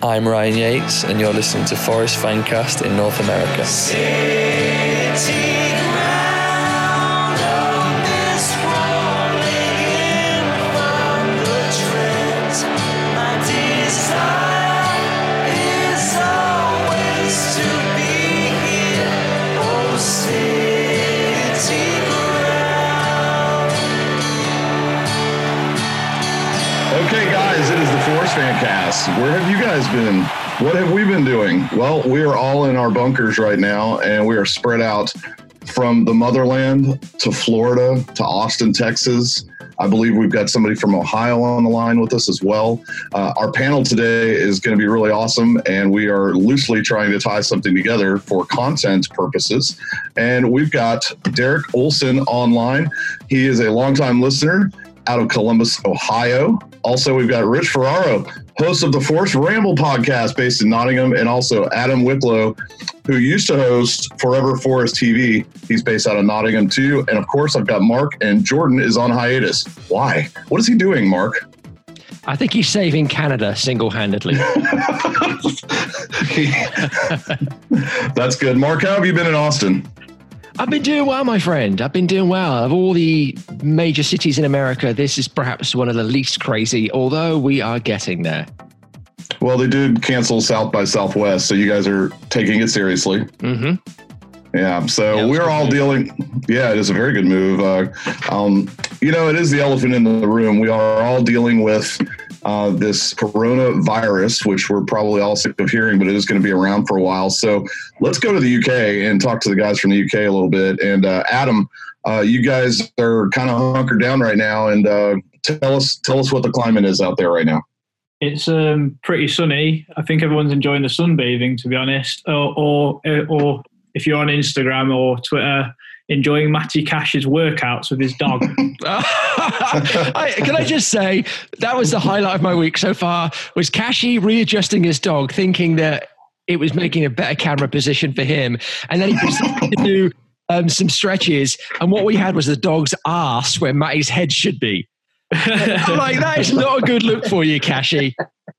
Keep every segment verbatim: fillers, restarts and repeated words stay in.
I'm Ryan Yates, and you're listening to Forest Fancast in North America. Okay, guys, it is the Forest Fancast. Where have you guys been? What have we been doing? Well, we are all in our bunkers right now, and we are spread out from the motherland to Florida to Austin, Texas. I believe we've got somebody from Ohio on the line with us as well. Uh, our panel today is going to be really awesome, and we are loosely trying to tie something together for content purposes. And we've got Derek Olson online. He is a longtime listener out of Columbus, Ohio. Also, we've got Rich Ferraro, host of the Forest Ramble podcast based in Nottingham, and also Adam Wicklow, who used to host Forever Forest T V. He's based out of Nottingham too. And of course, I've got Mark, and Jordan is on hiatus. Why? What is he doing, Mark? I think he's saving Canada single-handedly. That's good. Mark, how have you been in Austin? I've been doing well, my friend. I've been doing well. Of all the major cities in America, this is perhaps one of the least crazy, although we are getting there. Well, they did cancel South by Southwest, so you guys are taking it seriously. Mm-hmm. Yeah, so yeah, we're all move. dealing. Yeah, it is a very good move. Uh, um, you know, it is the elephant in the room. We are all dealing with uh, this coronavirus, which we're probably all sick of hearing, but it is going to be around for a while. So let's go to the U K and talk to the guys from the U K a little bit. And uh, Adam, uh, you guys are kind of hunkered down right now, and uh, tell us tell us what the climate is out there right now. It's um, pretty sunny. I think everyone's enjoying the sunbathing, to be honest, or or, or if you're on Instagram or Twitter, enjoying Matty Cash's workouts with his dog. I, can I just say, that was the highlight of my week so far, was Cashy readjusting his dog, thinking that it was making a better camera position for him. And then he proceeded to do um, some stretches. And what we had was the dog's arse where Matty's head should be. I'm like, that is not a good look for you, Cashy.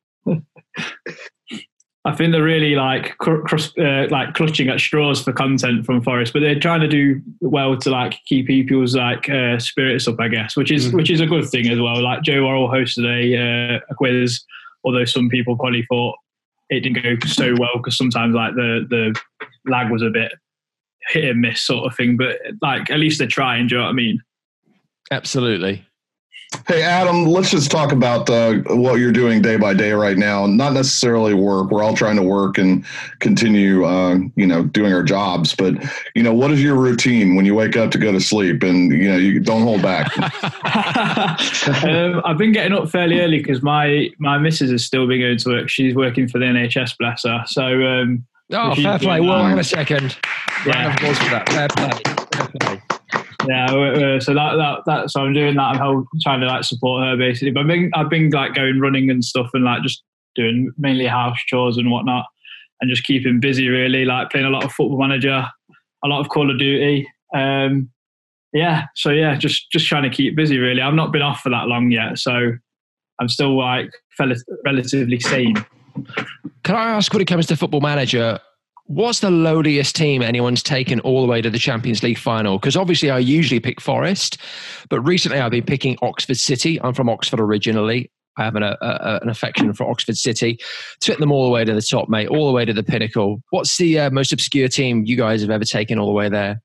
I think they're really like cr- cr- uh, like clutching at straws for content from Forest, but they're trying to do well to like keep people's like uh, spirits up, I guess, which is mm-hmm. which is a good thing as well. Like Joe Worrell hosted a, uh, a quiz, although some people probably thought it didn't go so well because sometimes like the the lag was a bit hit and miss sort of thing. But like at least they're trying. Do you know what I mean? Absolutely. Hey, Adam, let's just talk about uh, what you're doing day by day right now. Not necessarily work. We're all trying to work and continue, uh, you know, doing our jobs. But, you know, what is your routine when you wake up to go to sleep? And, you know, you don't hold back. um, I've been getting up fairly early because my, my missus has still been going to work. She's working for the N H S, bless her. So, um, oh, fair play. Well, hang on a second. Yeah. Round of applause for that. Fair play. Fair play. Yeah, uh, so that that that so I'm doing that. I'm trying to like support her basically. But I've been I've been like going running and stuff and like just doing mainly house chores and whatnot, and just keeping busy really. Like playing a lot of Football Manager, a lot of Call of Duty. Um, yeah, so yeah, just just trying to keep busy really. I've not been off for that long yet, so I'm still like fel- relatively sane. Can I ask, when it comes to Football Manager, what's the lowliest team anyone's taken all the way to the Champions League final? Because obviously I usually pick Forest, but recently I've been picking Oxford City. I'm from Oxford originally. I have an, a, a, an affection for Oxford City. Took them all the way to the top, mate, all the way to the pinnacle. What's the uh, most obscure team you guys have ever taken all the way there?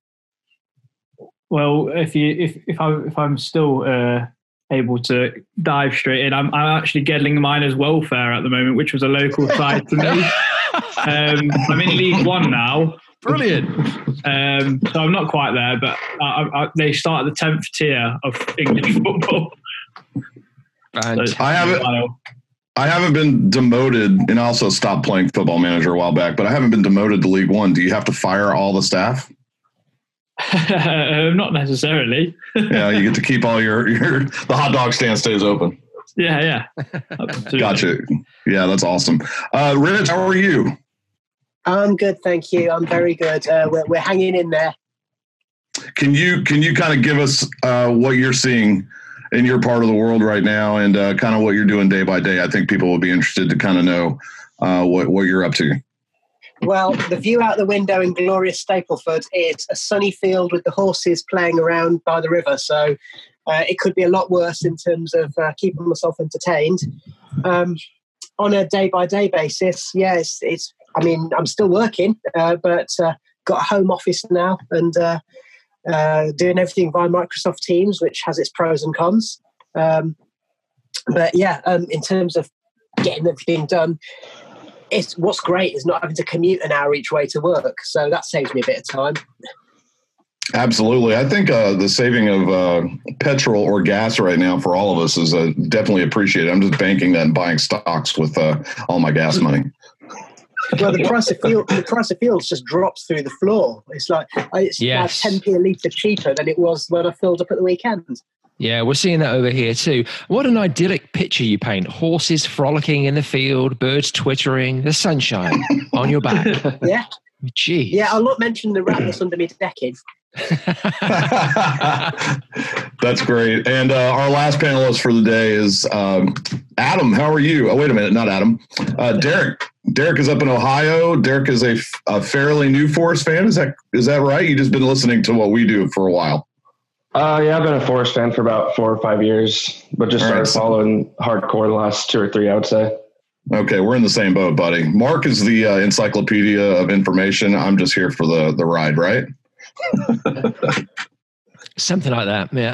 Well, if you if if I if I'm still uh, able to dive straight in, I'm I'm actually Gedling Miners Welfare at the moment, which was a local side to me. Um, I'm in League One now. Brilliant. Um, so I'm not quite there, but I, I, they start at the tenth tier of English football. And so I haven't, I haven't been demoted, and I also stopped playing Football Manager a while back, but I haven't been demoted to League One. Do you have to fire all the staff? uh, not necessarily. Yeah, you get to keep all your, your the hot dog stand stays open. Yeah, yeah. Gotcha. Yeah, that's awesome. Uh, Rich, how are you? I'm good, thank you. I'm very good. Uh, we're, we're hanging in there. Can you can you kind of give us uh, what you're seeing in your part of the world right now and uh, kind of what you're doing day by day. I think people will be interested to kind of know uh, what, what you're up to. Well, the view out the window in glorious Stapleford is a sunny field with the horses playing around by the river. So uh, it could be a lot worse in terms of uh, keeping myself entertained. Um, on a day-by-day basis, yeah, it's, it's I mean, I'm still working, uh, but uh, got a home office now and uh, uh, doing everything via Microsoft Teams, which has its pros and cons. Um, but yeah, um, in terms of getting everything done, it's what's great is not having to commute an hour each way to work. So that saves me a bit of time. Absolutely. I think uh, the saving of uh, petrol or gas right now for all of us is uh, definitely appreciated. I'm just banking that and buying stocks with uh, all my gas money. Well, the price of fuel, the price of fuels just drops through the floor. It's like it's Yes. now ten p a litre cheaper than it was when I filled up at the weekend. Yeah, we're seeing that over here too. What an idyllic picture you paint. Horses frolicking in the field, birds twittering, the sunshine on your back. Yeah. Jeez. Yeah, I'll not mention the rat that's under me decking. That's great. And uh, our last panelist for the day is um, Adam. How are you? Oh, wait a minute. Not Adam. Uh, Derek. Derek is up in Ohio. Derek is a, f- a fairly new Forest fan. Is that is that right? You've just been listening to what we do for a while. Uh, yeah, I've been a Forest fan for about four or five years, but just All started right, so- following hardcore the last two or three, I would say. Okay, we're in the same boat, buddy. Mark is the uh, encyclopedia of information. I'm just here for the, the ride, right? Something like that, yeah.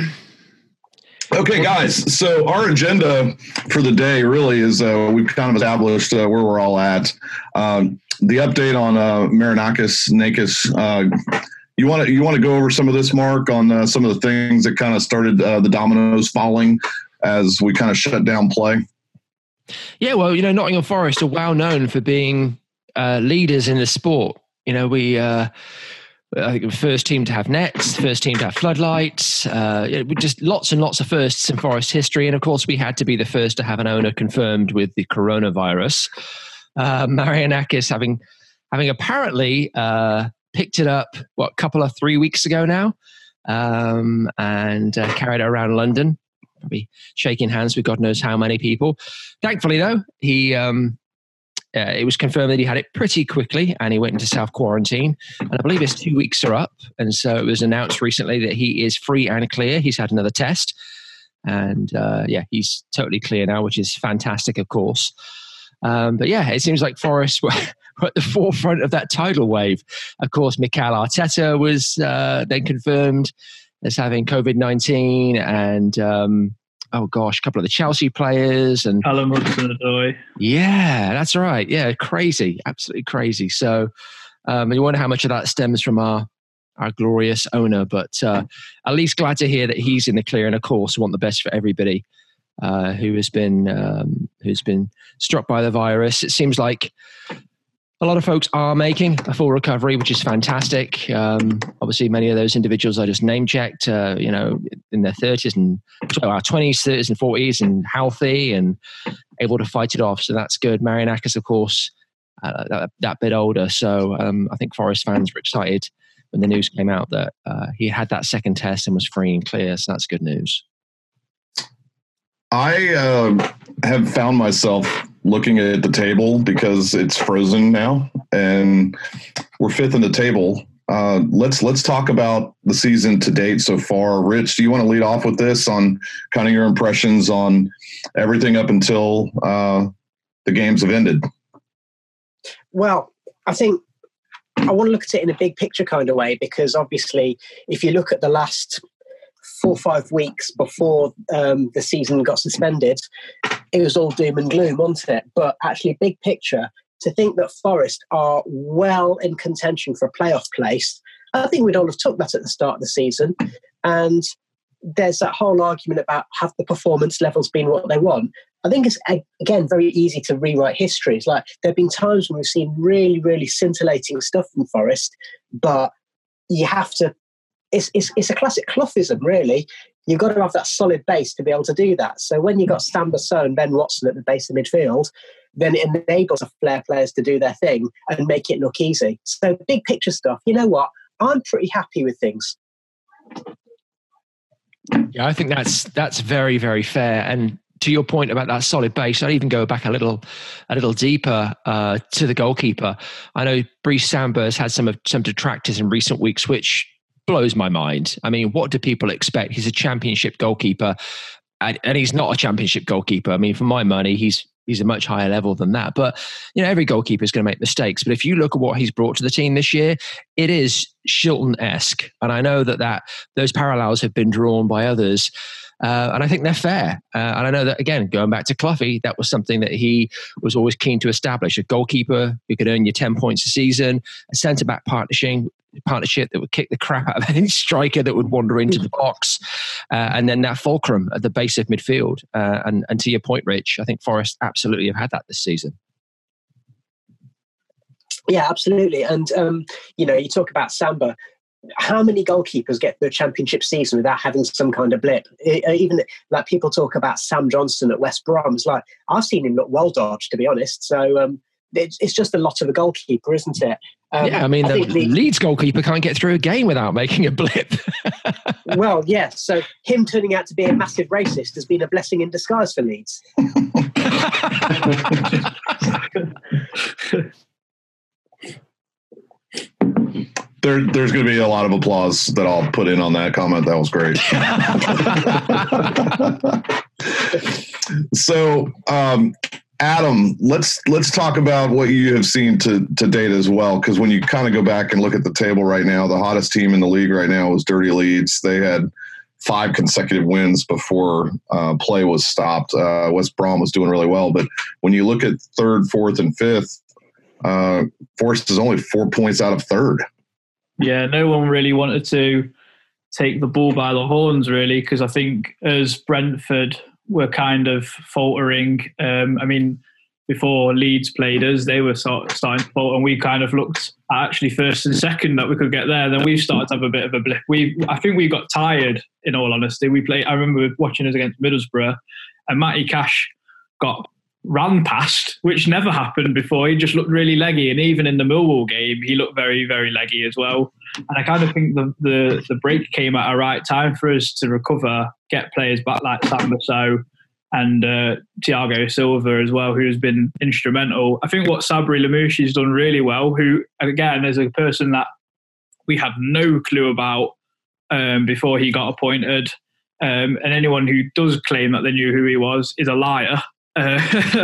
Okay, guys. So our agenda for the day really is uh, we've kind of established uh, where we're all at. Um, the update on uh, Marinakis Nakis. Uh, you want to you want to go over some of this, Mark, on uh, some of the things that kind of started uh, the dominoes falling as we kind of shut down play. Yeah, well, you know, Nottingham Forest are well known for being uh, leaders in the sport. You know, we. Uh, I think the first team to have nets, first team to have floodlights, uh, just lots and lots of firsts in Forest history. And of course, we had to be the first to have an owner confirmed with the coronavirus. Uh, Marinakis having having apparently uh, picked it up, what, a couple of three weeks ago now, um, and uh, carried it around London, probably shaking hands with God knows how many people. Thankfully, though, he... Um, Uh, it was confirmed that he had it pretty quickly and he went into self-quarantine. And I believe his two weeks are up. And so it was announced recently that he is free and clear. He's had another test. And uh, yeah, he's totally clear now, which is fantastic, of course. Um, but yeah, it seems like Forest were, were at the forefront of that tidal wave. Of course, Mikel Arteta was uh, then confirmed as having covid nineteen and... Um, oh gosh, a couple of the Chelsea players and Callum Hudson-Odoi. Yeah, that's right. Yeah, crazy, absolutely crazy. So, um, you wonder how much of that stems from our our glorious owner, but uh, at least glad to hear that he's in the clear. And of course, want the best for everybody uh, who has been um, who's been struck by the virus. It seems like a lot of folks are making a full recovery, which is fantastic. Um, obviously, many of those individuals I just name checked, uh, you know, in their thirties and our twenties, thirties, and forties, and healthy and able to fight it off. So that's good. Marinakis, of course, uh, that, that bit older. So um, I think Forest fans were excited when the news came out that uh, he had that second test and was free and clear. So that's good news. I uh, have found myself looking at the table because it's frozen now, and we're fifth in the table. Uh, let's let's talk about the season to date so far. Rich, do you want to lead off with this on kind of your impressions on everything up until uh, the games have ended? Well, I think I want to look at it in a big picture kind of way, because obviously, if you look at the last four or five weeks before um, the season got suspended, it was all doom and gloom, wasn't it? But actually, big picture, to think that Forest are well in contention for a playoff place, I think we'd all have took that at the start of the season. And there's that whole argument about have the performance levels been what they want. I think it's, again, very easy to rewrite history. It's like there have been times when we've seen really, really scintillating stuff from Forest, but you have to, it's, it's, it's a classic Cloughism, really. You've got to have that solid base to be able to do that. So when you've got Stan Bassone and Ben Watson at the base of midfield, then it enables the flair players to do their thing and make it look easy. So big picture stuff, you know what? I'm pretty happy with things. Yeah, I think that's that's very, very fair. And to your point about that solid base, I'd even go back a little, a little deeper uh, to the goalkeeper. I know Brice Samba has had some of some detractors in recent weeks, which blows my mind. I mean, what do people expect? He's a championship goalkeeper, and, and he's not a championship goalkeeper. I mean, for my money, he's he's a much higher level than that. But you know, every goalkeeper is going to make mistakes. But if you look at what he's brought to the team this year, it is Shilton-esque. And I know that that those parallels have been drawn by others. Uh, and I think they're fair. Uh, and I know that, again, going back to Cloughie, that was something that he was always keen to establish. A goalkeeper who could earn you ten points a season, a centre-back partnership, partnership that would kick the crap out of any striker that would wander into the box. Uh, and then that fulcrum at the base of midfield. Uh, and, and to your point, Rich, I think Forest absolutely have had that this season. Yeah, absolutely. And, um, you know, you talk about Samba. How many goalkeepers get the championship season without having some kind of blip? It, even like people talk about Sam Johnson at West Brom. It's like, I've seen him look well dodged, to be honest. So um, it's, it's just a lot of a goalkeeper, isn't it? Um, yeah, I mean, I the, the Leeds goalkeeper can't get through a game without making a blip. Well, yeah. So him turning out to be a massive racist has been a blessing in disguise for Leeds. There, there's going to be a lot of applause that I'll put in on that comment. That was great. So, um, Adam, let's let's talk about what you have seen to to date as well. Because when you kind of go back and look at the table right now, the hottest team in the league right now was Dirty Leeds. They had five consecutive wins before uh, play was stopped. Uh, West Brom was doing really well, but when you look at third, fourth, and fifth, uh, Forest is only four points out of third. Yeah, no one really wanted to take the bull by the horns, really, because I think as Brentford were kind of faltering, um, I mean, before Leeds played us, they were sort of starting to falter, and we kind of looked at actually first and second that we could get there. Then we started to have a bit of a blip. We, I think we got tired, in all honesty. We played. I remember watching us against Middlesbrough, and Matty Cash got ran past, which never happened before. He just looked really leggy, and even in the Millwall game, he looked very, very leggy as well. And I kind of think the the, the break came at a right time for us to recover, get players back like Samba Sow and uh, Thiago Silva as well, who's been instrumental. I think what Sabri Lamouchi's done really well, who, again, is a person that we had no clue about um, before he got appointed. Um, and anyone who does claim that they knew who he was is a liar. Uh,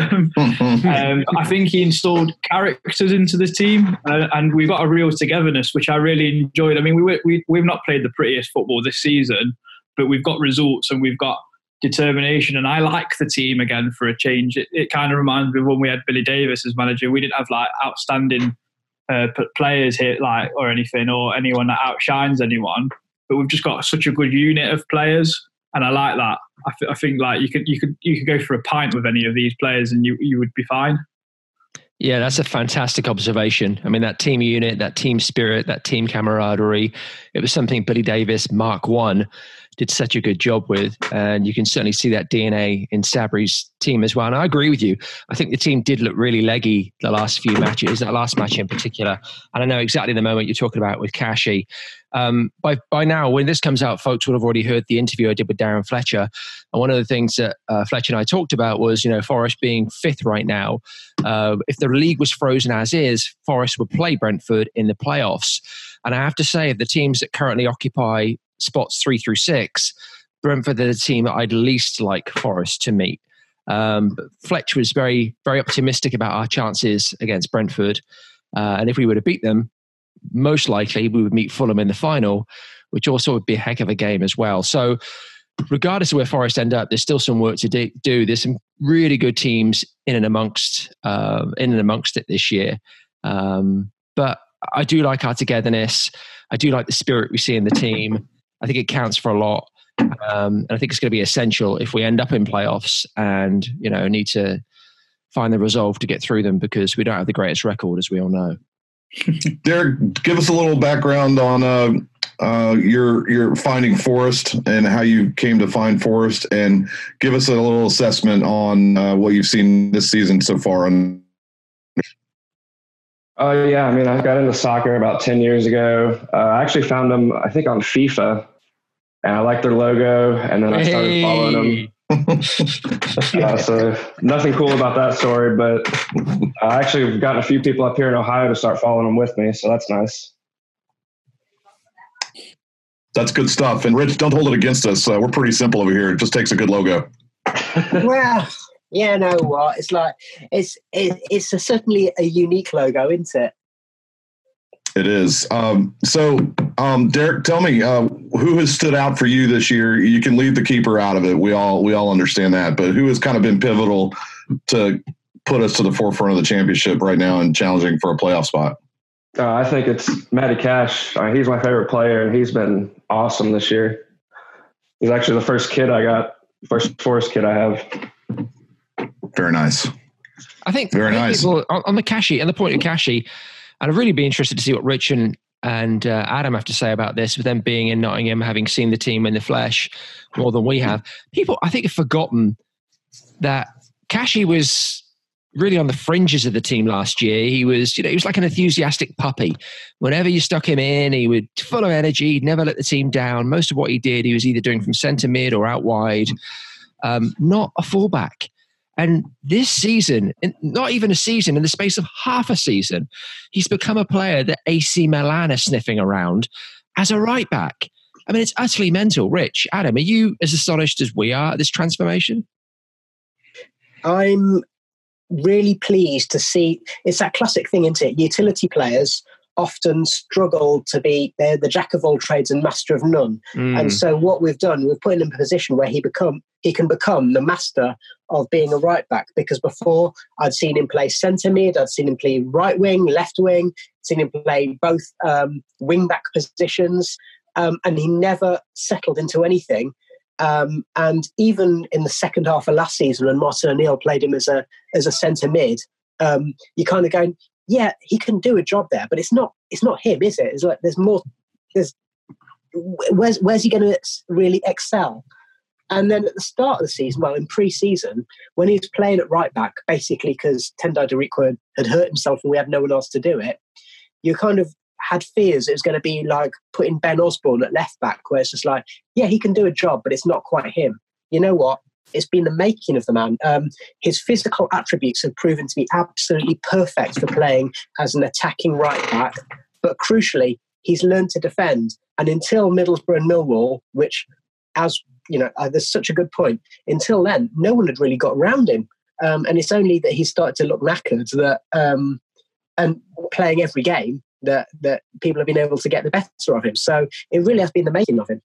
um, I think he installed characters into the team, uh, and we got a real togetherness, which I really enjoyed. I mean, we, we we've not played the prettiest football this season, but we've got results and we've got determination. And I like the team again for a change. It, it kind of reminds me of when we had Billy Davis as manager. We didn't have like outstanding uh, players here, like or anything, or anyone that outshines anyone, but we've just got such a good unit of players. And I like that. I, th- I think like you could you could you could go for a pint with any of these players and you, you would be fine. Yeah, that's a fantastic observation. I mean, that team unit, that team spirit, that team camaraderie, it was something Billy Davis, Mark One, did such a good job with. And you can certainly see that D N A in Sabri's team as well. And I agree with you. I think the team did look really leggy the last few matches, that last match in particular. And I know exactly the moment you're talking about with Kashi. Um, by by now, when this comes out, folks would have already heard the interview I did with Darren Fletcher. And one of the things that uh, Fletcher and I talked about was, you know, Forest being fifth right now. Uh, if the league was frozen as is, Forest would play Brentford in the playoffs. And I have to say, of the teams that currently occupy spots three through six, Brentford are the team that I'd least like Forest to meet. Um, but Fletch was very, very optimistic about our chances against Brentford. Uh, and if we were to beat them, most likely we would meet Fulham in the final, which also would be a heck of a game as well. So regardless of where Forest end up, there's still some work to do. There's some really good teams in and amongst uh, in and amongst it this year. Um, but I do like our togetherness. I do like the spirit we see in the team. I think it counts for a lot. Um, and I think it's going to be essential if we end up in playoffs and, you know, need to find the resolve to get through them, because we don't have the greatest record, as we all know. Derek, give us a little background on uh, uh, your your finding Forest and how you came to find Forest, and give us a little assessment on uh, what you've seen this season so far. On Oh, uh, yeah. I mean, I got into soccer about ten years ago. Uh, I actually found them, I think, on FIFA. and I liked their logo, and then I started Hey. following them. uh, so nothing cool about that story, but I actually have gotten a few people up here in Ohio to start following them with me, so that's nice. That's good stuff. And Rich, don't hold it against us. Uh, we're pretty simple over here. It just takes a good logo. Well, yeah, no, what it's like. It's it, it's a, certainly a unique logo, isn't it? It is. Um, so, um, Derek, tell me uh, who has stood out for you this year. You can leave the keeper out of it. We all we all understand that, but who has kind of been pivotal to put us to the forefront of the championship right now and challenging for a playoff spot? Uh, I think it's Matty Cash. Uh, he's my favorite player, and he's been awesome this year. He's actually the first kid I got, first Forest kid I have. Very nice. I think very I think nice people, on, on the Cashy and the point of Cashy, and I'd really be interested to see what Rich and and uh, Adam have to say about this, with them being in Nottingham, having seen the team in the flesh more than we have. People, I think, have forgotten that Cashy was really on the fringes of the team last year. He was, you know, he was like an enthusiastic puppy. Whenever you stuck him in, he would full of energy. He'd never let the team down. Most of what he did, he was either doing from centre mid or out wide. Um, not a fullback. And this season, not even a season, in the space of half a season, he's become a player that A C Milan are sniffing around as a right back. I mean, it's utterly mental. Rich, Adam, are you as astonished as we are at this transformation? I'm really pleased to see. It's that classic thing, isn't it? Utility players often struggle to be, they're the jack of all trades and master of none. Mm. And so what we've done, we've put him in a position where he become he can become the master of being a right back, because before I'd seen him play centre mid, I'd seen him play right wing, left wing, seen him play both um, wing back positions, um, and he never settled into anything. Um, and even in the second half of last season, when Martin O'Neill played him as a as a centre mid, um, you kind of going, yeah, he can do a job there, but it's not it's not him, is it? It's like there's more. There's where's where's he going to really excel? And then at the start of the season, well, in pre-season, when he was playing at right back, basically because Tendai Darikwa had hurt himself and we had no one else to do it, you kind of had fears it was going to be like putting Ben Osborne at left back, where it's just like, yeah, he can do a job, but it's not quite him. You know what? It's been the making of the man. Um, his physical attributes have proven to be absolutely perfect for playing as an attacking right back. But crucially, he's learned to defend. And until Middlesbrough and Millwall, which, as you know, uh, there's such a good point, until then, no one had really got around him. Um, and it's only that he started to look knackered that, um, and playing every game, that that people have been able to get the better of him. So it really has been the making of him.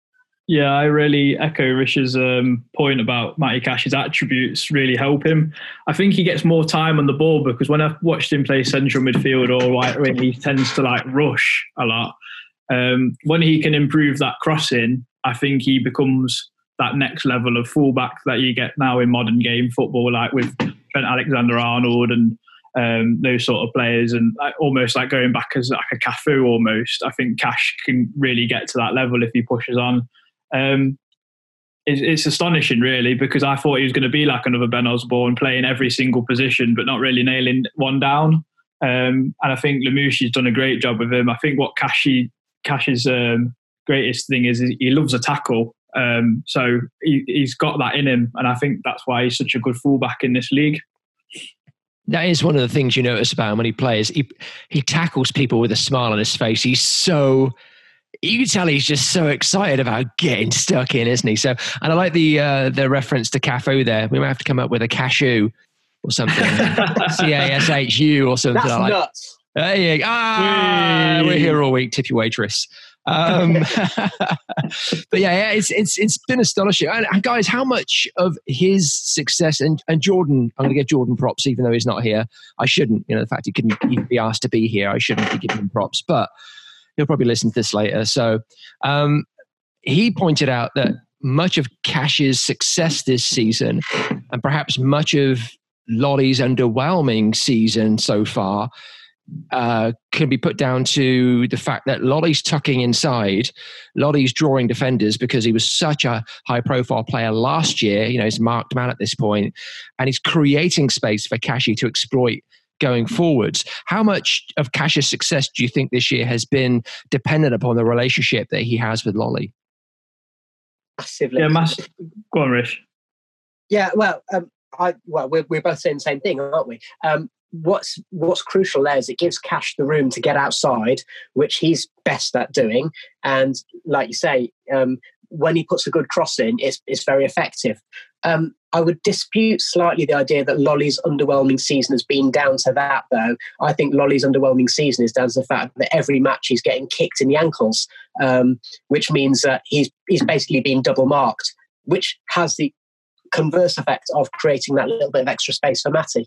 Yeah, I really echo Rich's um, point about Matty Cash's attributes really help him. I think he gets more time on the ball, because when I've watched him play central midfield or right wing, he tends to like rush a lot. Um, when he can improve that crossing, I think he becomes that next level of fullback that you get now in modern game football, like with Trent Alexander-Arnold and um, those sort of players, and like, almost like going back as like a Cafu almost. I think Cash can really get to that level if he pushes on. Um, it's, it's astonishing, really, because I thought he was going to be like another Ben Osborne, playing every single position, but not really nailing one down. Um, and I think Lamouchi's done a great job with him. I think what Cashy, Cash's um, greatest thing is, is he loves a tackle. Um, so he, he's got that in him. And I think that's why he's such a good fullback in this league. That is one of the things you notice about him when he plays. He, he tackles people with a smile on his face. He's so... You can tell he's just so excited about getting stuck in, isn't he? So, and I like the uh, the reference to Cafu there. We might have to come up with a cashew or something. C A S H U or something. That's like nuts. There you go. Ah, Whee! we're here all week, tip your waitress. Um, but yeah, yeah, it's it's it's been astonishing. And, and guys, how much of his success and and Jordan, I'm going to give Jordan props, even though he's not here. I shouldn't. You know, the fact he couldn't even be asked to be here, I shouldn't be giving him props, but he'll probably listen to this later. So um, he pointed out that much of Cash's success this season, and perhaps much of Lolley's underwhelming season so far, uh, can be put down to the fact that Lolley's tucking inside, Lolley's drawing defenders because he was such a high-profile player last year. You know, he's a marked man at this point, and he's creating space for Cashy to exploit going forwards. How much of Cash's success do you think this year has been dependent upon the relationship that he has with Lolley? massively. Yeah, mass- go on, Rish. Yeah, well, um, I well, we're we're both saying the same thing, aren't we? Um, what's what's crucial there is it gives Cash the room to get outside, which he's best at doing. And like you say, um, when he puts a good cross in, it's it's very effective. Um, I would dispute slightly the idea that Lolly's underwhelming season has been down to that, though. I think Lolly's underwhelming season is down to the fact that every match he's getting kicked in the ankles, um, which means that he's he's basically been double marked, which has the converse effect of creating that little bit of extra space for Matty.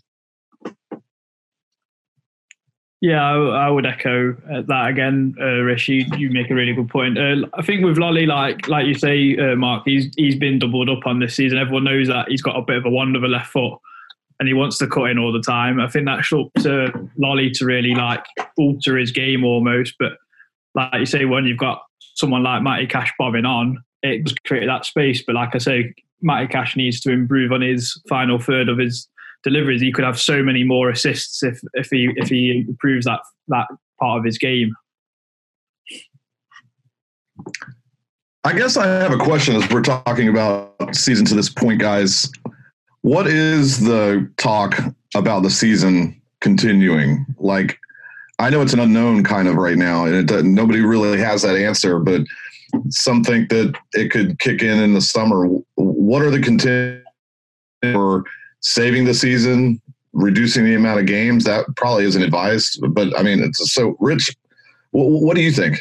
Yeah, I, I would echo uh, that again, uh, Rish. You, you make a really good point. Uh, I think with Lolly, like like you say, uh, Mark, he's he's been doubled up on this season. Everyone knows that he's got a bit of a wand of a left foot, and he wants to cut in all the time. I think that's up to Lolly to really like alter his game almost. But like you say, when you've got someone like Matty Cash bobbing on, it does create that space. But like I say, Matty Cash needs to improve on his final third of his deliveries. He could have so many more assists if if he if he improves that that part of his game. I guess I have a question as we're talking about season to this point, guys. What is the talk about the season continuing? Like, I know it's an unknown kind of right now, and it doesn't, nobody really has that answer, but some think that it could kick in in the summer. What are the content for saving the season, reducing the amount of games? That probably isn't advised, but I mean, it's so Rich. What, what do you think?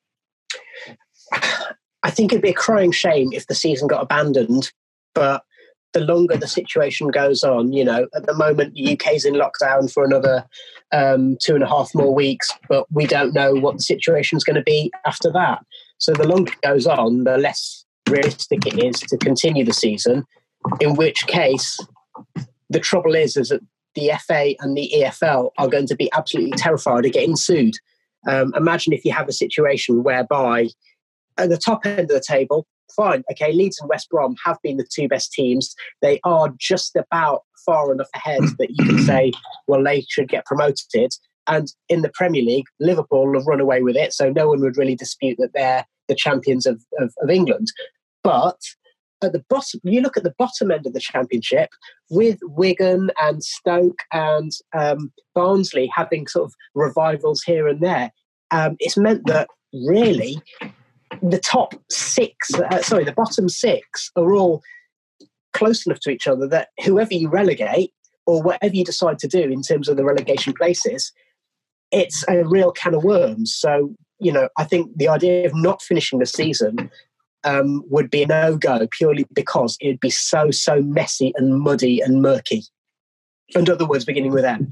I think it'd be a crying shame if the season got abandoned, but the longer the situation goes on, you know, at the moment, the U K's in lockdown for another um, two and a half more weeks, but we don't know what the situation's going to be after that. So the longer it goes on, the less realistic it is to continue the season, in which case the trouble is, is that the F A and the E F L are going to be absolutely terrified of getting sued. Um, imagine if you have a situation whereby at the top end of the table, fine, okay, Leeds and West Brom have been the two best teams. They are just about far enough ahead that you can say, well, they should get promoted. And in the Premier League, Liverpool have run away with it, so no one would really dispute that they're the champions of, of, of England. But at the bottom, you look at the bottom end of the Championship, with Wigan and Stoke and um, Barnsley having sort of revivals here and there, um, it's meant that really the top six, uh, sorry, the bottom six are all close enough to each other that whoever you relegate or whatever you decide to do in terms of the relegation places, it's a real can of worms. So, you know, I think the idea of not finishing the season um, would be a no-go purely because it would be so, so messy and muddy and murky. And other words beginning with M.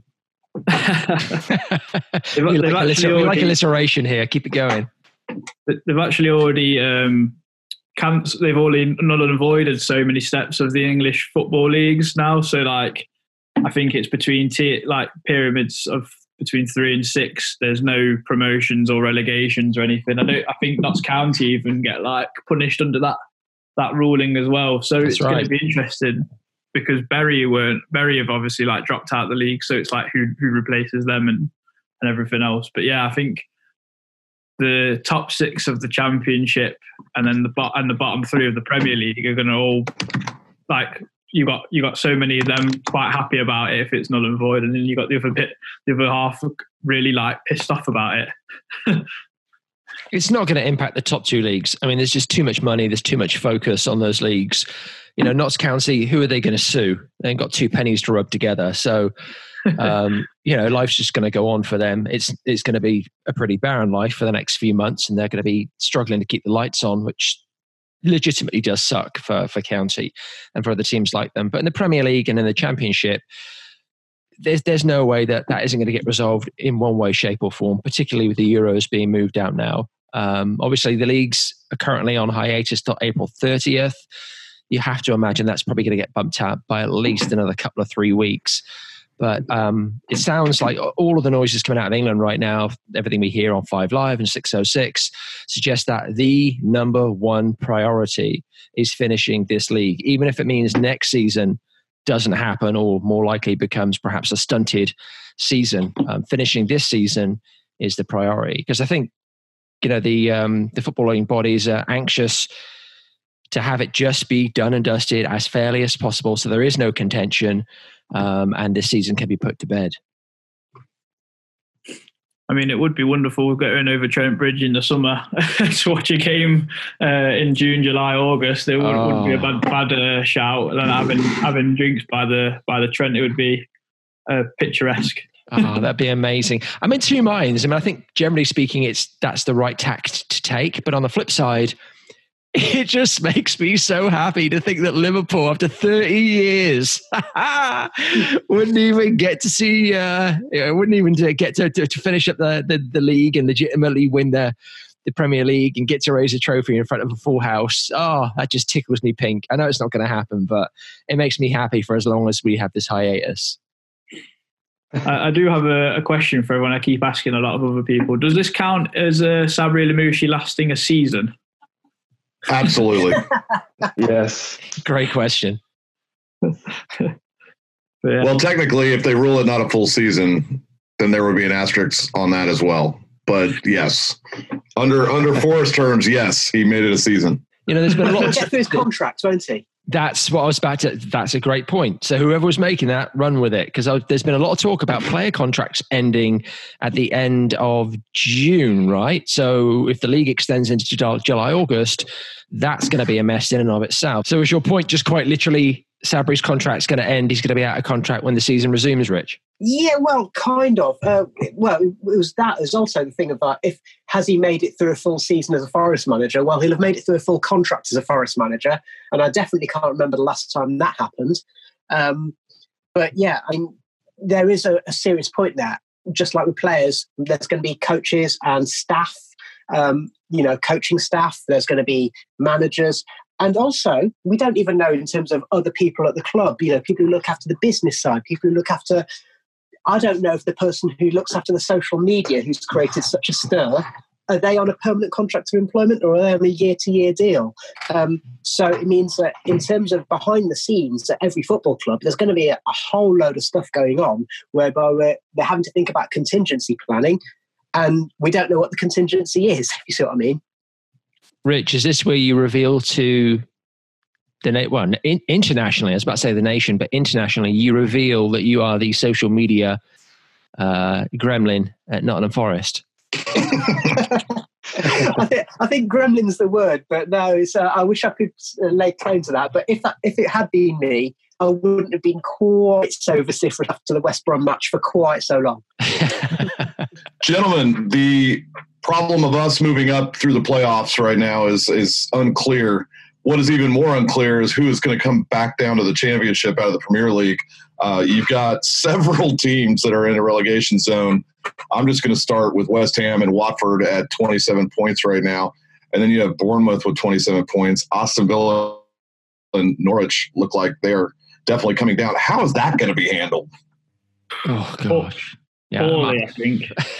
we like, alliter- we like alliteration here. Keep it going. They've actually already um, cancelled. They've already null and voided so many steps of the English football leagues now. So, like, I think it's between tier, like pyramids of between three and six. There's no promotions or relegations or anything. I don't. I think Notts County even get like punished under that that ruling as well. So That's it's right. going to be interesting because Bury weren't. Bury have obviously like dropped out of the league. So it's like who who replaces them and and everything else. But yeah, I think the top six of the Championship and then the bot and the bottom three of the Premier League are going to all like you got you got so many of them quite happy about it if it's null and void, and then you got the other bit, the other half really like pissed off about it. It's not going to impact the top two leagues. I mean, there's just too much money. There's too much focus on those leagues. You know, Notts County, who are they going to sue? They ain't got two pennies to rub together. So, um, you know, life's just going to go on for them. It's it's going to be a pretty barren life for the next few months, and they're going to be struggling to keep the lights on, which legitimately does suck for, for County and for other teams like them. But in the Premier League and in the Championship, there's there's no way that that isn't going to get resolved in one way, shape or form, particularly with the Euros being moved out now. Um, obviously, the leagues are currently on hiatus till April thirtieth. You have to imagine that's probably going to get bumped out by at least another couple of three weeks. But um, it sounds like all of the noises coming out of England right now, everything we hear on Five Live and six oh six, suggests that the number one priority is finishing this league, even if it means next season doesn't happen or more likely becomes perhaps a stunted season. Um, finishing this season is the priority, because I think, you know, the um, the footballing bodies are anxious to have it just be done and dusted as fairly as possible, so there is no contention, um, and this season can be put to bed. I mean, it would be wonderful going over Trent Bridge in the summer to watch a game uh, in June, July, August. It would, oh. wouldn't be a bad, bad uh, shout. And having having drinks by the by the Trent, it would be uh, picturesque. Oh, that'd be amazing. I'm in two minds. I mean, I think generally speaking, it's that's the right tact to take. But on the flip side, it just makes me so happy to think that Liverpool, after thirty years, wouldn't even get to see, uh, wouldn't even get to, to, to finish up the, the, the league and legitimately win the, the Premier League and get to raise a trophy in front of a full house. Oh, that just tickles me pink. I know it's not going to happen, but it makes me happy for as long as we have this hiatus. I, I do have a, a question for everyone. I keep asking a lot of other people. Does this count as uh, Sabri Lamouchi lasting a season? Absolutely. Yes. Great question. Yeah. Well, technically, if they rule it not a full season, then there would be an asterisk on that as well. But yes, under under Forest terms, yes, he made it a season. You know, there's been a lot He'll of get through his contract, won't he? That's what I was about to. That's a great point. So whoever was making that, run with it, because there's been a lot of talk about player contracts ending at the end of June, right? So if the league extends into July, August, that's going to be a mess in and of itself. So is your point just quite literally Sabri's contract's going to end? He's going to be out of contract when the season resumes, Rich? Yeah, well, kind of. Uh, well, it was that. There's also the thing about if has he made it through a full season as a Forest manager? Well, he'll have made it through a full contract as a Forest manager, and I definitely can't remember the last time that happened. Um, but yeah, I mean, there is a, a serious point there. Just like with players, there's going to be coaches and staff. Um, you know, coaching staff. There's going to be managers. And also, we don't even know in terms of other people at the club, you know, people who look after the business side, people who look after, I don't know if the person who looks after the social media who's created such a stir, are they on a permanent contract of employment or are they on a year-to-year deal? Um, so it means that in terms of behind the scenes at every football club, there's going to be a, a whole load of stuff going on whereby we're, they're having to think about contingency planning and we don't know what the contingency is, if you see what I mean. Rich, is this where you reveal to the na- well, in, internationally, I was about to say the nation, but internationally, you reveal that you are the social media uh, gremlin at Nottingham Forest? I, think, I think gremlin's the word, but no, it's, uh, I wish I could uh, lay claim to that. But if that, if it had been me, I wouldn't have been quite so vociferous after the West Brom match for quite so long. Gentlemen, the problem of us moving up through the playoffs right now is is unclear. What is even more unclear is who is going to come back down to the championship out of the Premier League. Uh, you've got several teams that are in a relegation zone. I'm just going to start with West Ham and Watford at twenty-seven points right now. And then you have Bournemouth with twenty-seven points. Aston Villa and Norwich look like they're definitely coming down. How is that going to be handled? Oh, gosh. Yeah, Poorly, I think.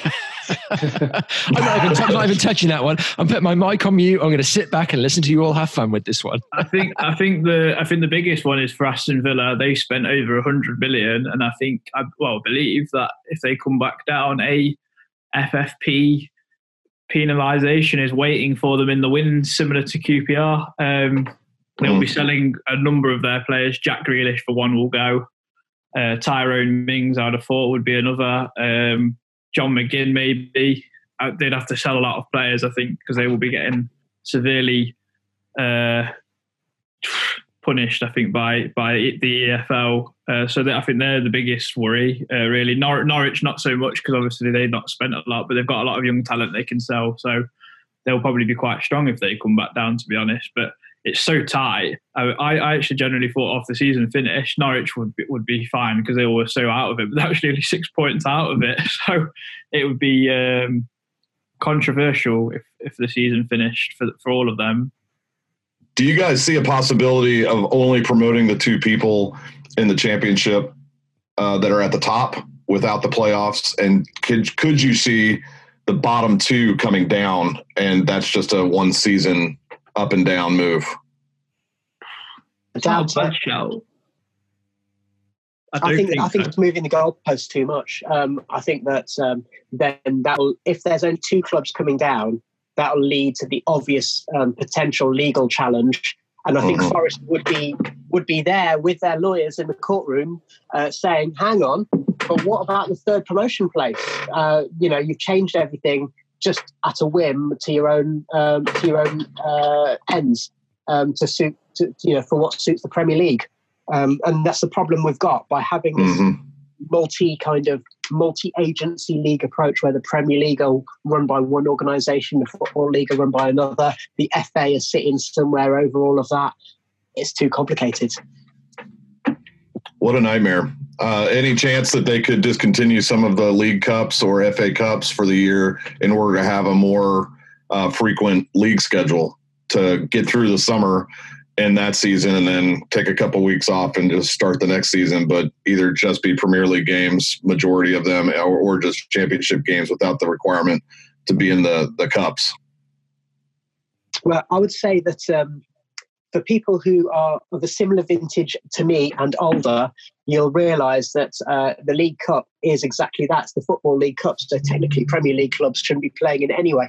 I'm, not even, I'm not even touching that one. I'm putting my mic on mute. I'm going to sit back and listen to you all have fun with this one. I think I think the I think the biggest one is for Aston Villa. They spent over a hundred million, and I think I well believe that if they come back down, a F F P penalisation is waiting for them in the wind, similar to Q P R. Um, they'll be selling a number of their players. Jack Grealish for one will go. Uh, Tyrone Mings, I'd have thought, would be another. Um, John McGinn, maybe. Uh, they'd have to sell a lot of players, I think, because they will be getting severely uh, punished, I think, by by the E F L. Uh, so that, I think they're the biggest worry, uh, really. Nor- Norwich, not so much, because obviously they've not spent a lot, but they've got a lot of young talent they can sell. So they'll probably be quite strong if they come back down, to be honest. But it's so tight. I, I actually generally thought off the season finish, Norwich would be, would be fine because they were so out of it, but they're actually only six points out of it. So it would be um, controversial if, if the season finished for for all of them. Do you guys see a possibility of only promoting the two people in the championship uh, that are at the top without the playoffs? And could could you see the bottom two coming down, and that's just a one season up and down move? I doubt it. I, I think, think I think so. it's moving the goalposts too much. Um, I think that um, then that'll, if there's only two clubs coming down, that'll lead to the obvious um, potential legal challenge, And I think Mhm. Forest would be would be there with their lawyers in the courtroom uh, saying, hang on, but what about the third promotion place? Uh, you know, you've changed everything just at a whim to your own um, to your own uh, ends um, to suit, to, you know, for what suits the Premier League. Um, and that's the problem we've got by having this Mhm. multi kind of multi-agency league approach where the Premier League are run by one organisation, the Football League are run by another, the F A is sitting somewhere over all of that. It's too complicated. What a nightmare. Uh, any chance that they could discontinue some of the League Cups or F A Cups for the year in order to have a more uh, frequent league schedule to get through the summer in that season and then take a couple weeks off and just start the next season, but either just be Premier League games, majority of them, or, or just championship games without the requirement to be in the, the cups? Well, I would say that um, for people who are of a similar vintage to me and older, you'll realise that uh, the League Cup is exactly that. It's the Football League Cup, so technically Premier League clubs shouldn't be playing in it anyway.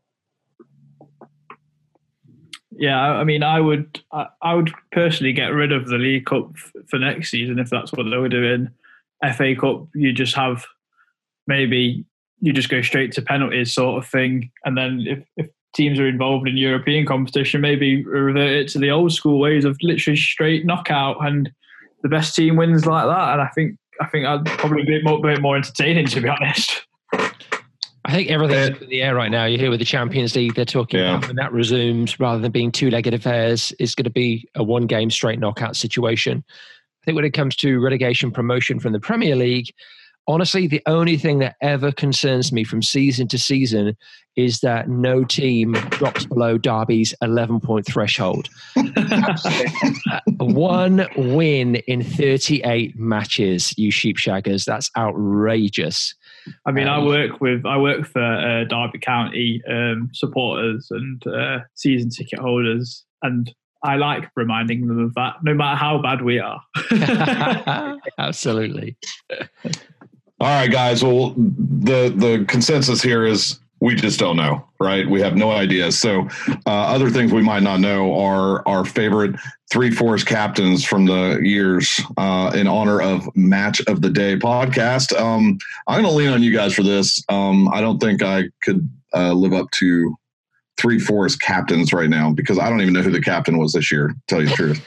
Yeah, I mean, I would, I, I would personally get rid of the League Cup f- for next season if that's what they were doing. F A Cup, you just have maybe you just go straight to penalties sort of thing, and then if, if teams are involved in European competition, maybe revert it to the old school ways of literally straight knockout, and the best team wins like that. And I think I think that'd probably be a more, bit more entertaining, to be honest. I think everything's up in the air right now. You hear with the Champions League, they're talking Yeah. about when that resumes, rather than being two-legged affairs, it's going to be a one-game straight knockout situation. I think when it comes to relegation promotion from the Premier League, honestly, the only thing that ever concerns me from season to season is that no team drops below Derby's eleven-point threshold. Uh, one win in thirty-eight matches, you sheepshaggers. That's outrageous. I mean, I Um, work with I work for uh, Derby County um, supporters and uh, season ticket holders, and I like reminding them of that, no matter how bad we are. Absolutely. All right, guys. Well, the the consensus here is we just don't know, right? We have no idea. So uh, other things we might not know are our favorite three Forest captains from the years uh, in honor of Match of the Day podcast. Um, I'm going to lean on you guys for this. Um, I don't think I could uh, live up to three Forest captains right now because I don't even know who the captain was this year, to tell you the truth.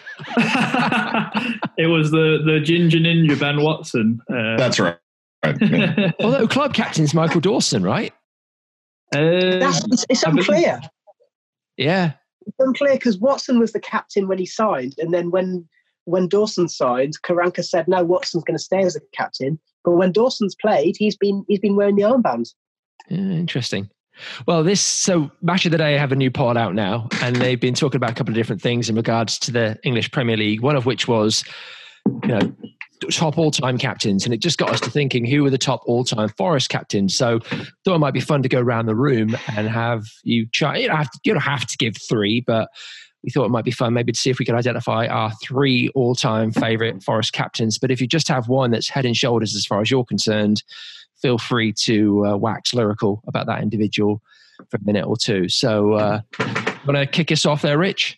It was the, the Ginger Ninja Ben Watson. Uh, That's right. Right. Yeah. Although club captain's Michael Dawson, right? uh, That's, it's, it's unclear. Yeah. It's unclear because Watson was the captain when he signed, and then when when Dawson signed, Karanka said no, Watson's going to stay as a captain. But when Dawson's played, he's been he's been wearing the armband. Yeah, interesting. Well, this so Match of the Day have a new poll out now, and they've been talking about a couple of different things in regards to the English Premier League. One of which was, you know, top all-time captains, and it just got us to thinking who were the top all-time Forest captains. So thought it might be fun to go around the room and have you try. You don't have to, you don't have to give three, but we thought it might be fun maybe to see if we could identify our three all-time favourite Forest captains. But if you just have one that's head and shoulders as far as you're concerned, feel free to uh, wax lyrical about that individual for a minute or two. So uh, want to kick us off there, Rich?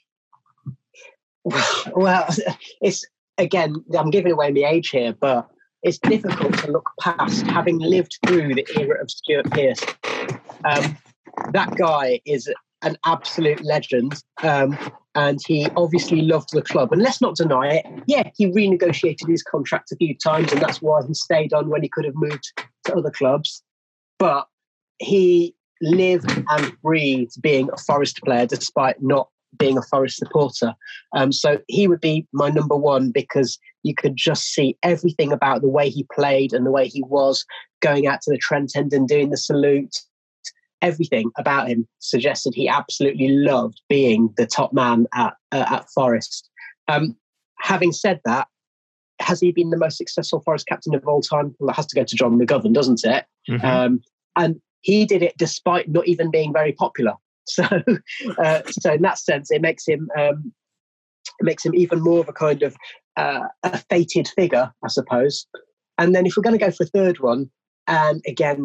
Well, it's again, I'm giving away my age here, but it's difficult to look past having lived through the era of Stuart Pearce. Um, that guy is an absolute legend, um, and he obviously loved the club. And let's not deny it. Yeah, he renegotiated his contract a few times, and that's why he stayed on when he could have moved to other clubs. But he lived and breathed being a Forest player, despite not being a Forest supporter. Um, so he would be my number one because you could just see everything about the way he played and the way he was going out to the Trent End and doing the salute. Everything about him suggested he absolutely loved being the top man at, uh, at Forest. Um, having said that, has he been the most successful Forest captain of all time? Well, that has to go to John McGovern, doesn't it? Mm-hmm. Um, and he did it despite not even being very popular. So, uh, so in that sense, it makes him um, it makes him even more of a kind of uh, a fated figure, I suppose. And then if we're going to go for a third one, and again,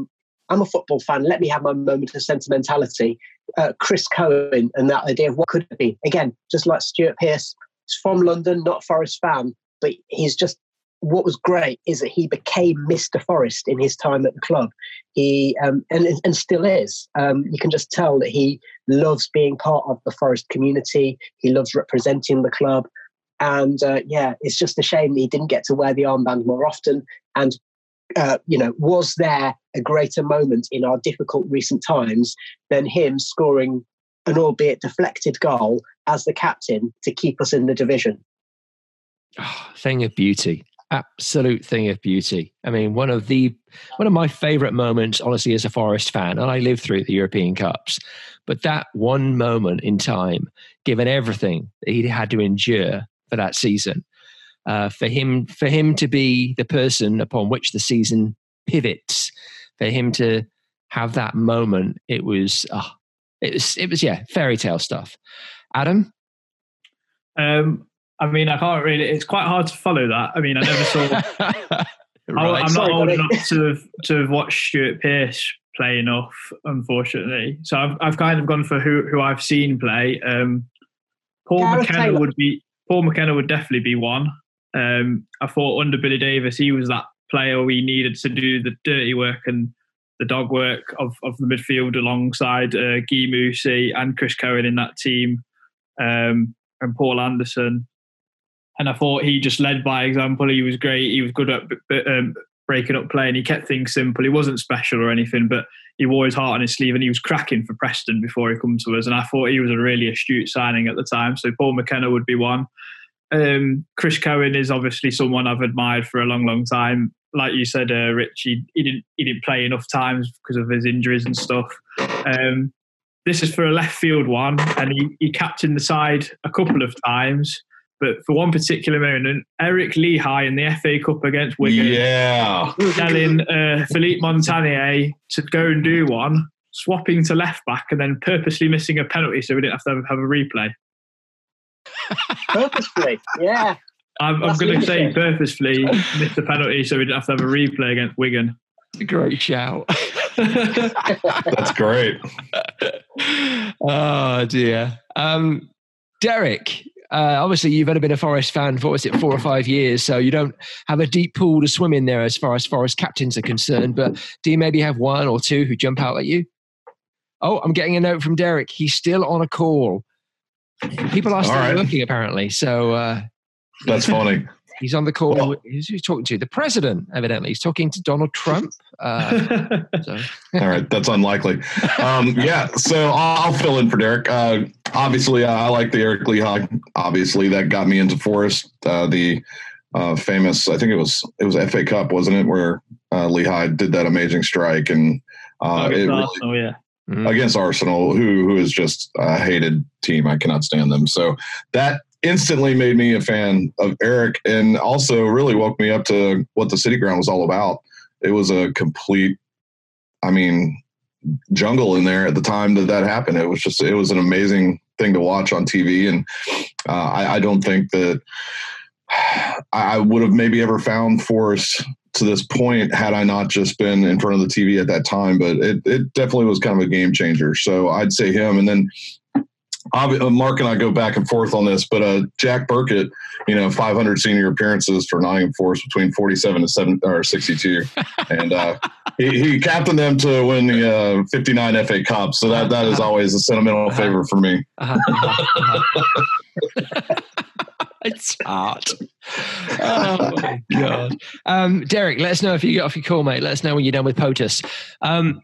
I'm a football fan. Let me have my moment of sentimentality. Uh, Chris Cohen and that idea of what could it be. Again, just like Stuart Pearce, he's from London, not a Forest fan, but he's just, what was great is that he became Mister Forest in his time at the club. He um, and and still is. Um, you can just tell that he loves being part of the Forest community. He loves representing the club, and uh, yeah, it's just a shame that he didn't get to wear the armband more often. And uh, you know, was there a greater moment in our difficult recent times than him scoring an albeit deflected goal as the captain to keep us in the division? Oh, thing of beauty. Absolute thing of beauty. I mean, one of the one of my favourite moments, honestly, as a Forest fan, and I lived through the European Cups, but that one moment in time, given everything that he had to endure for that season, uh, for him for him to be the person upon which the season pivots, for him to have that moment, it was, oh, it was, it was, yeah, fairy tale stuff. Adam? Um. I mean, I can't really, it's quite hard to follow that. I mean, I never saw, right. I, I'm Sorry, not old buddy. enough to have, to have watched Stuart Pearce play enough, unfortunately. So I've I've kind of gone for who, who I've seen play. Um, Paul Gareth McKenna Taylor. would be, Paul McKenna would definitely be one. Um, I thought under Billy Davis, he was that player we needed to do the dirty work and the dog work of, of the midfield alongside uh, Guy Moussi and Chris Cohen in that team, um, and Paul Anderson. And I thought he just led by example. He was great. He was good at um, breaking up play, and he kept things simple. He wasn't special or anything, but he wore his heart on his sleeve, and he was cracking for Preston before he come to us. And I thought he was a really astute signing at the time. So Paul McKenna would be one. Um, Chris Cohen is obviously someone I've admired for a long, long time. Like you said, uh, Rich, he, he didn't he didn't play enough times because of his injuries and stuff. Um, this is for a left field one, and he, he captained the side a couple of times. But for one particular moment, Eric Lehigh in the F A Cup against Wigan, Yeah. telling uh, Philippe Montagnier to go and do one, swapping to left back, and then purposely missing a penalty so we didn't have to have, have a replay. Purposefully, yeah. I'm, I'm That's going to say leadership. purposely missed a penalty so we didn't have to have a replay against Wigan. Great shout. That's great. Oh, dear. Um, Derek, uh, obviously you've only been a Forest fan for, what's it, four or five years, so you don't have a deep pool to swim in there as far as Forest captains are concerned, but do you maybe have one or two who jump out at you? Oh, I'm getting a note from Derek. He's still on a call. People are still All right. looking, apparently, so... Uh, That's funny. He's on the call. Well- Who's he talking to? The president, evidently. He's talking to Donald Trump. Uh, so. All right, that's unlikely. Um, yeah, so I'll fill in for Derek. Uh, obviously, uh, I like the Eric Lehigh. Obviously, that got me into Forest. Uh, the uh, famous, I think it was it was F A Cup, wasn't it, where uh, Lehigh did that amazing strike and uh, it really, Oh, yeah. Mm. against Arsenal, who who is just a hated team. I cannot stand them. So that instantly made me a fan of Eric, and also really woke me up to what the City Ground was all about. It was a complete, I mean, jungle in there at the time that that happened. It was just, it was an amazing thing to watch on T V. And uh, I, I don't think that I would have maybe ever found Forest to this point had I not just been in front of the T V at that time. But it, it definitely was kind of a game changer. So I'd say him. And then Mark and I go back and forth on this, but uh, Jack Burkett, you know, five hundred senior appearances for Nottingham Forest between forty-seven and seven or sixty-two, and uh, he, he captained them to win the uh, fifty-nine F A Cup. So that that is always a sentimental favor for me. Uh-huh, uh-huh, uh-huh. It's hard. Oh my god, um, Derek, let us know if you get off your call, mate. Let us know when you're done with POTUS. Um,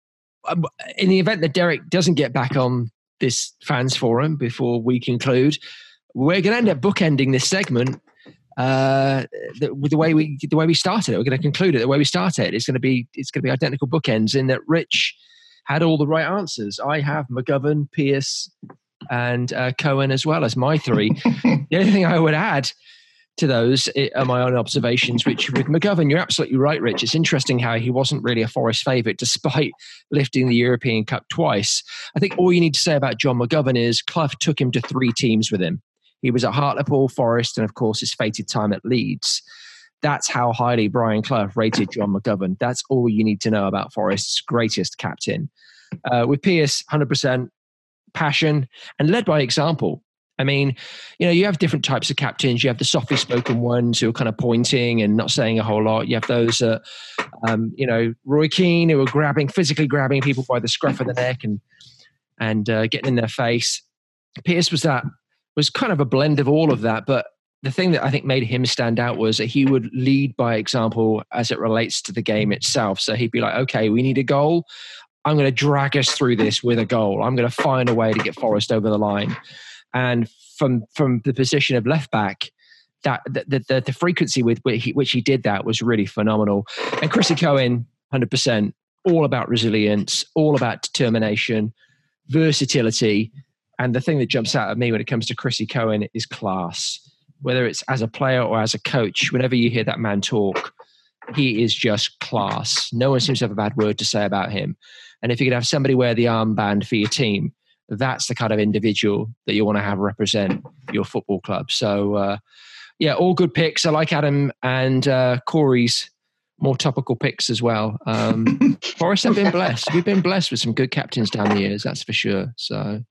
in the event that Derek doesn't get back on this fans forum before we conclude, we're going to end up bookending this segment uh, the, with the way we the way we started it. We're going to conclude it the way we started. It's going to be it's going to be identical bookends in that Rich had all the right answers. I have McGovern, Pearce, and uh, Cohen as well as my three. The only thing I would add to those are my own observations, which with McGovern, you're absolutely right, Rich. It's interesting how he wasn't really a Forest favourite despite lifting the European Cup twice. I think all you need to say about John McGovern is Clough took him to three teams with him. He was at Hartlepool, Forest, and of course his fated time at Leeds. That's how highly Brian Clough rated John McGovern. That's all you need to know about Forest's greatest captain. Uh, with Pearce, one hundred percent passion and led by example. I mean, you know, you have different types of captains. You have the softly spoken ones who are kind of pointing and not saying a whole lot. You have those, uh, um, you know, Roy Keane, who are grabbing, physically grabbing people by the scruff of the neck and and uh, getting in their face. Pearce was that, was kind of a blend of all of that. But the thing that I think made him stand out was that he would lead by example as it relates to the game itself. So he'd be like, okay, we need a goal. I'm going to drag us through this with a goal. I'm going to find a way to get Forest over the line. And from from the position of left back, that the the, the frequency with which he, which he did that was really phenomenal. And Chrissy Cohen, one hundred percent, all about resilience, all about determination, versatility. And the thing that jumps out at me when it comes to Chrissy Cohen is class. Whether it's as a player or as a coach, whenever you hear that man talk, he is just class. No one seems to have a bad word to say about him. And if you could have somebody wear the armband for your team, that's the kind of individual that you want to have represent your football club. So, uh, yeah, all good picks. I like Adam and uh, Corey's more topical picks as well. Um, Forest have been blessed. We've been blessed with some good captains down the years, that's for sure. So,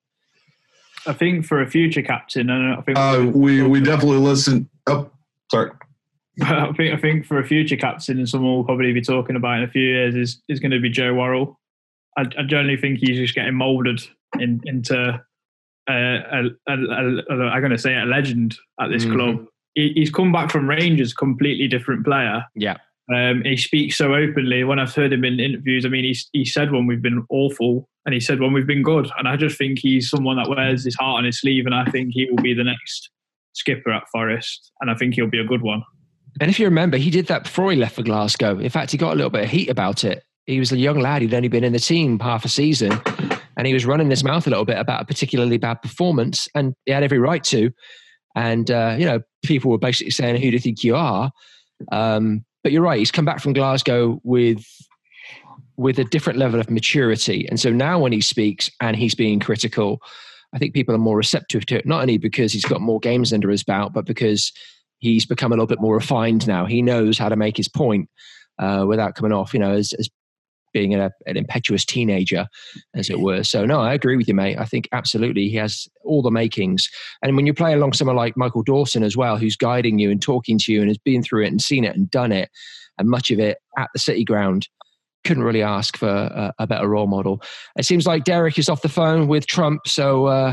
I think for a future captain, and I think uh, we we definitely listen. Oh, sorry. I think I think for a future captain, and someone we'll probably be talking about in a few years, is is going to be Joe Worrell. I, I generally think he's just getting moulded in, into a, a, a, a, a, I'm going to say a legend at this mm-hmm. club. He, he's come back from Rangers, completely different player. Yeah. Um, he speaks so openly. When I've heard him in interviews, I mean, he, he said when we've been awful and he said when we've been good. And I just think he's someone that wears his heart on his sleeve, and I think he will be the next skipper at Forest, and I think he'll be a good one. And if you remember, he did that before he left for Glasgow. In fact, he got a little bit of heat about it. He was a young lad. He'd only been in the team half a season, and he was running his mouth a little bit about a particularly bad performance, and he had every right to. And, uh, you know, people were basically saying, who do you think you are? Um, but you're right. He's come back from Glasgow with with a different level of maturity. And so now when he speaks and he's being critical, I think people are more receptive to it, not only because he's got more games under his belt, but because he's become a little bit more refined now. He knows how to make his point uh, without coming off, you know, as, as being a, an impetuous teenager, as it were. So, no, I agree with you, mate. I think absolutely he has all the makings. And when you play along someone like Michael Dawson as well, who's guiding you and talking to you and has been through it and seen it and done it, and much of it at the City Ground, couldn't really ask for a, a better role model. It seems like Derek is off the phone with Trump. So, uh,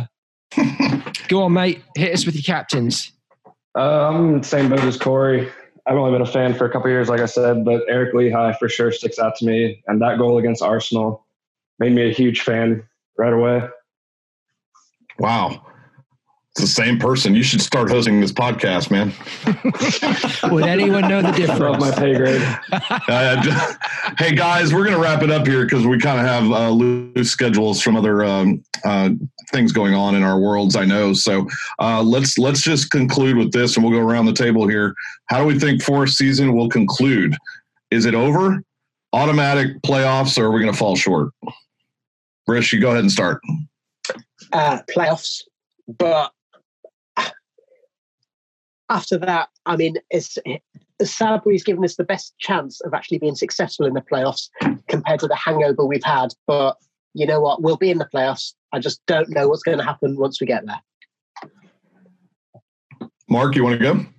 go on, mate. Hit us with your captains. Uh, I'm in the same boat as Corey. I've only been a fan for a couple of years, like I said, but Eric Lehigh for sure sticks out to me. And that goal against Arsenal made me a huge fan right away. Wow. It's the same person. You should start hosting this podcast, man. Would anyone know the difference? Love my pay grade. uh, hey, guys, we're going to wrap it up here because we kind of have uh, loose schedules from other um, uh, things going on in our worlds, I know. So uh, let's let's just conclude with this, and we'll go around the table here. How do we think Forest season will conclude? Is it over? Automatic playoffs, or are we going to fall short? Brish, you go ahead and start. Uh, playoffs, but after that, I mean, it's, Salisbury's given us the best chance of actually being successful in the playoffs compared to the hangover we've had. But you know what? We'll be in the playoffs. I just don't know what's going to happen once we get there. Mark, you want to go?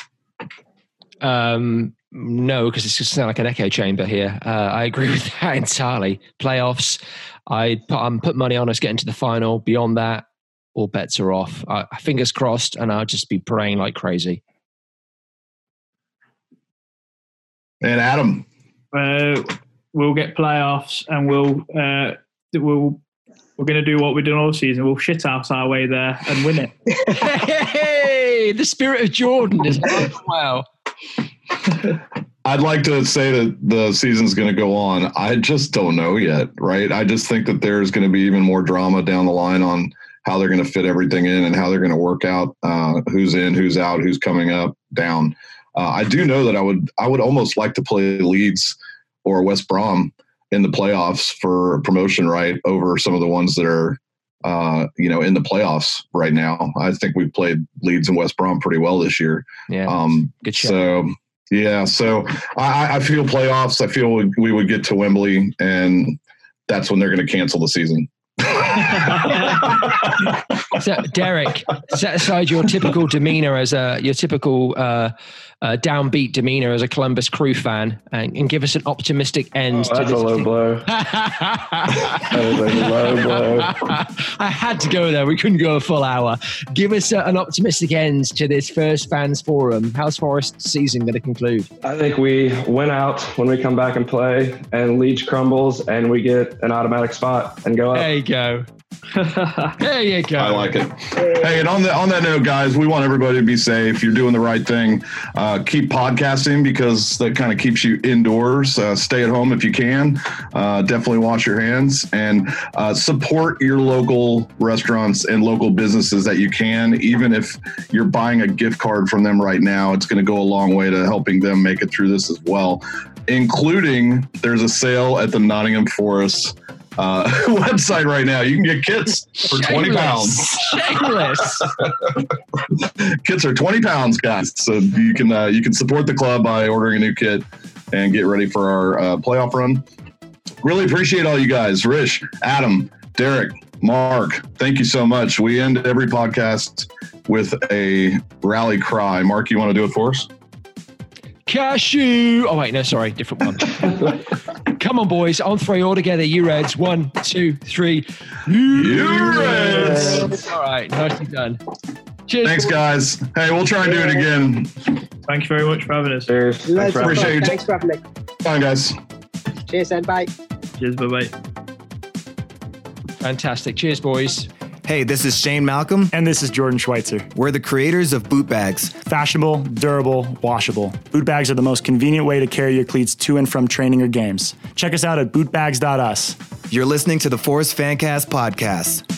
Um, no, because it's just sound like an echo chamber here. Uh, I agree with that entirely. Playoffs, I put, um, put money on us getting to the final. Beyond that, all bets are off. Uh, fingers crossed, and I'll just be praying like crazy. And Adam, uh, we'll get playoffs, and we'll uh, we'll we're going to do what we've done all season. We'll shit house our way there and win it. Hey, the spirit of Jordan is wow. I'd like to say that the season's going to go on. I just don't know yet, right? I just think that there's going to be even more drama down the line on how they're going to fit everything in and how they're going to work out uh, who's in, who's out, who's coming up, down. Uh, I do know that I would I would almost like to play Leeds or West Brom in the playoffs for promotion, right, over some of the ones that are, uh, you know, in the playoffs right now. I think we've played Leeds and West Brom pretty well this year. Yeah, um, good show. So Yeah, so I, I feel playoffs. I feel we, we would get to Wembley, and that's when they're going to cancel the season. So, Derek, set aside your typical demeanor as a your typical uh, uh, downbeat demeanor as a Columbus Crew fan, and, and give us an optimistic end. Oh, to that's this a low thing. blow. That is a low blow. I had to go there. We couldn't go a full hour. Give us a, an optimistic end to this first fans forum. How's Forest's season going to conclude? I think we win out when we come back and play, and Leach crumbles, and we get an automatic spot and go up. There you go. There you go. I like it. Hey, and on the on that note, guys, we want everybody to be safe. You're doing the right thing. Uh, keep podcasting because that kind of keeps you indoors. Uh, stay at home if you can. Uh, definitely wash your hands and uh, support your local restaurants and local businesses that you can. Even if you're buying a gift card from them right now, it's going to go a long way to helping them make it through this as well. Including, there's a sale at the Nottingham Forest Uh, website right now. You can get kits for twenty pounds. Shameless. Kits are twenty pounds, guys. So you can uh, you can support the club by ordering a new kit and get ready for our uh, playoff run. Really appreciate all you guys. Rish, Adam, Derek, Mark, thank you so much. We end every podcast with a rally cry. Mark, you want to do it for us? Cashew. Oh, wait, no, sorry. Different one. Come on, boys. On three, all together. You Reds. One, two, three. You Reds. All right. Nicely done. Cheers. Thanks, guys. Hey, we'll try and do it again. Thank you very much for having us. Cheers. Thanks for having Appreciate you. Thanks for having me. Bye, guys. Cheers, and bye. Cheers. Bye-bye. Fantastic. Cheers, boys. Hey, this is Shane Malcolm. And this is Jordan Schweitzer. We're the creators of Boot Bags. Fashionable, durable, washable. Boot bags are the most convenient way to carry your cleats to and from training or games. Check us out at boot bags dot us. You're listening to the Forest Fancast podcast.